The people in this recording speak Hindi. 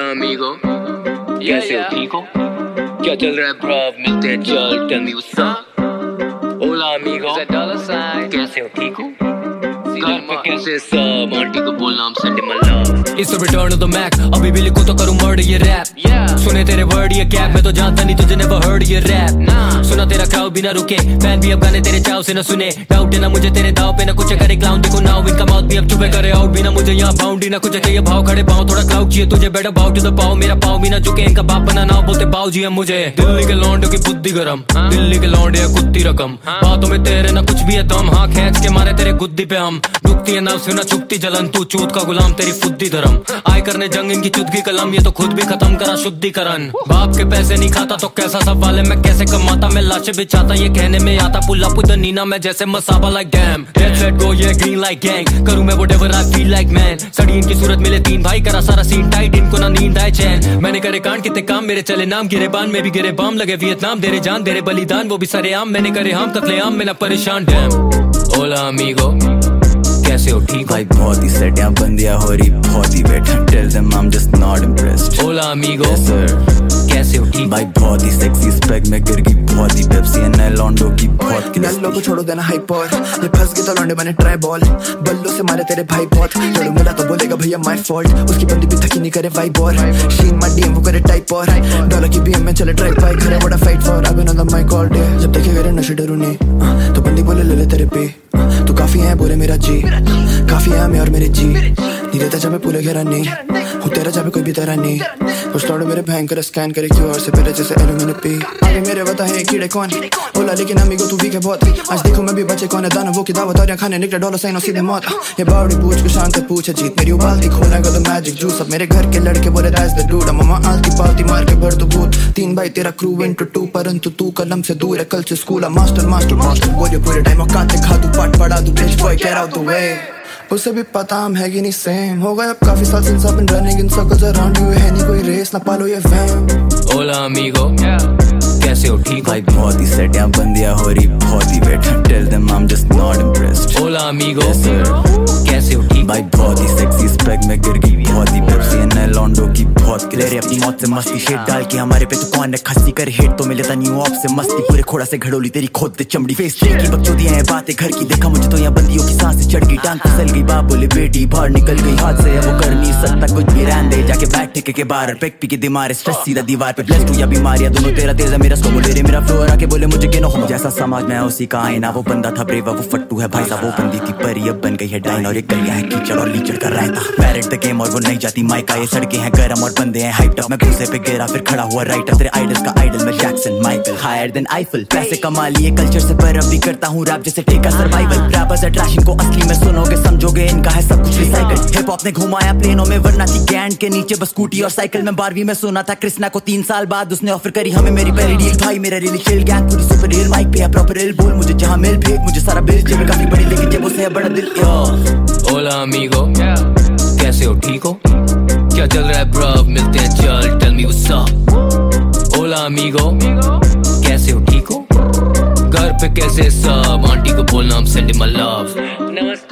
अमीगो, कैसे हो, ठीक हो? क्या चल रहा है ब्रव, मिलते हैं चल, टेल मी व्हाट्स अप। ओला अमीगो, कैसे हो, ठीक हो? घर पे कैसे सब, आंटी को बोलना I'm sending my love। It's the return of the Mac, अभी भी लिखूं तो करूं मर्ड ये रैप। सुने तेरे वर्ड ये कैप, मैं तो जानता नहीं तुझे never heard ये रैप। सुना तेरा क्राउड भी ना रुके, फैन भी अब गाने तेरे चाव से ना सुने। डाउट है ना मुझे तेरे दाव पे, ना कुछ करे क्लाउन, देखो नाउ इनका माउथ भी अब चुपे करे आउट भी ना मुझे यहाँ बाउंड्री ना कुछ चाहिए भाव खड़े पाँव, थोड़ा क्लाउड चाहिए तुझे बेटर बाउ टू द पाव, मेरा पाव भी ना झुके, इनका बाप बना ना बोलते बाऊ जी हम मुझे। दिल्ली के लौंडों की बुद्धि गरम, दिल्ली के लौंडे कुत्ती रकम, बातों में तेरे ना कुछ भी है दम, हाँ खींच के मारे तेरे गुद्दी पे हम, दुखती है नफ्स ना चुकती जलन, तू चूत का गुलाम तेरी फुद्दी धर्म, आय करने जंग इनकी चुदगी कलम, ये तो खुद भी खत्म करा शुद्धिकरण। बाप के पैसे नहीं खाता तो कैसा सवाल है, मैं कैसे कमाता, मैं लाशें बिछाता, ये कहने में आता पुल्ला पुदनीना, मैं जैसे Masaba like damn, let's let go ये ग्रीन लाइक गैंग, करूं मैं whatever I feel like man, सड़ी इनकी सूरत मिले तीन भाई, करा सारा सीन टाइट, इनको ना नींद आए चैन, मैंने करे कांड कितने काम, मेरे चले नाम, गिरे बान में भी गिरे बाम, लगे वियतनाम, तेरे जान तेरे बलिदान, वो भी सरेआम, मैंने करे हम कत्लेआम, मैं ना परेशान डैम। ओला अमीगो, कैसे हो, ठीक भाई बहुत ही सेट यहाँ बंदियां हो रही बहुत ही wait, tell them I am just not impressed. ओला अमीगो, यस सर, कैसे हो, ठीक भाई बहुत ही सेक्सी स्पेक में गिर गई, बहुत ही पेप्सी एंड लॉन्डो की बहुत नल्लो को छोड़ो देना हाइपर, ये फंस गए तो लौंडे बने ट्राई बॉल, बल्लो से मारे तेरे भाई बहुत, चढ़ू मिला तो बोलेगा भैया माय फॉल्ट, उसकी बंदी भी थकी नहीं करे वाइब और शीन मा डीएम वो करे टाइप और डॉलर की बीएम में चले ट्राई पाई, करे बड़ा fight for I been on the mic all day, जब देखे करे नशे डरू नहीं, तो बंदी बोले ले ले तेरे पे, तू काफी है बोले मेरा जी, काफी है मैं और मेरे जी, नहीं रहता जब मैं पूरे घेरा नहीं हूँ तेरा, जब कोई भी तेरा नहीं, कुछ थोड़े मेरे भयंकर स्कैन करे क्यों और से पहले जैसे एलुमिनियम पी, आगे मेरे बता है कीड़े कौन, ओला लेकिन अमीगो तू भी के बहुत, आज देखो मैं भी बचे कौन है दाना वो की दावत और खाने निकले डॉलर साइन और सीधे मौत, ये बावड़ी पूछ को शांत पूछे जीत मेरी उबालती खोना का तो मैजिक जूस, अब मेरे घर के लड़के बोले दैट्स द डूड, मामा आलती पालती मार के भर दो भूत, तीन भाई तेरा क्रू इनटू टू, परंतु तू कलम से दूर है कल से स्कूल, मास्टर मास्टर मास्टर बोलियो पूरे टाइम औकात खा तू पाट पड़ा तू bitch boy get out the way, उसे भी पता हम है कि नहीं सेम, हो गया अब काफी साल since I've been running in circles around you, है नहीं कोई रेस ना पालो ये फैम। ओला अमीगो, कैसे हो, ठीक भाई बहुत ही सेट यहाँ बंदियां हो रही बहुत ही wait, tell them I am just not impressed. ओला अमीगो, यस सर, कैसे हो, ठीक भाई बहुत ही सेक्सी स्पेक में गिर गई, बहुत ही पेप्सी एंड लॉन्डो की बहुत क्लियर, अपनी मौत से मस्ती शेड डाल के हमारे पे तो कौन है खस्सी करे हेट, तो मिले था न्यू ऑफ से मस्ती, पूरे खोड़ा से घड़ोली तेरी खोद दे चमड़ी, फेस की बकचोदियां हैं बातें घर की, देखा मुझे तो यहाँ बंदियों की सांसें चढ़ गई, टांग फिसल गई, बाप बोले बेटी बाहर निकल गई हाथ से, वो कर नहीं सकता कुछ भी रहने दे, जाके बैठ ठेके के बाहर पेक पी के दिमाग स्ट्रेस सीधा दीवार पे, प्लस टू या बीमारियां दोनों तेरा तेज है, मेरा स्लो बोले रे मेरा फ्लो, आके बोले मुझे के नो जैसा समाज में उसी का आईना, वो बंदा था ब्रेवा वो फट्टू है भाई साहब, वो बंदी थी परी अब बन गई है डाइन, और ये गलियां है कीचड़ और लीचड़ कर रहता, पैरेट द गेम और वो नहीं जाती माइका, ये सड़कें हैं गरम और बंदे हैं हाइप्ड अप, मैं गुस्से पे गिरा फिर खड़ा हुआ राइटर, तेरे आइडल्स का आइडल मैं Jackson Michael, higher than Eiffel, पैसे कमा लिए कल्चर से पर अब भी करता हूँ रैप जैसे ठेका सर्वाइवल, रैपर्स अट्रैक्शन को असली में सुनोगे समझोगे इनका है सब कुछ रिसाइकल, हिप हॉप ने घुमाया प्लेनों में वरना थी गैंड के नीचे बस स्कूटी और साइकिल में, 12वीं में सुना था कृष्णा को 3 साल बाद उसने ऑफर करी हमें मेरी पहली डील, भाई मेरा रियली चिल गैंग पूरी सुपर रियल माइक पे प्रॉपर रियल बोल, मुझे जहां मिल भेज मुझे सारा बिल, जेब काफी बड़ी लेकिन जेबों से है बड़ा दिल। ओला अमीगो, कैसे हो, ठीक हो? क्या चल रहा है ब्रव, मिलते हैं चल, टेल मी व्हाट्स अप। ओला अमीगो, कैसे हो, ठीक हो? घर पे कैसे सब, आंटी को बोलना I'm sending my love। नमस्ते।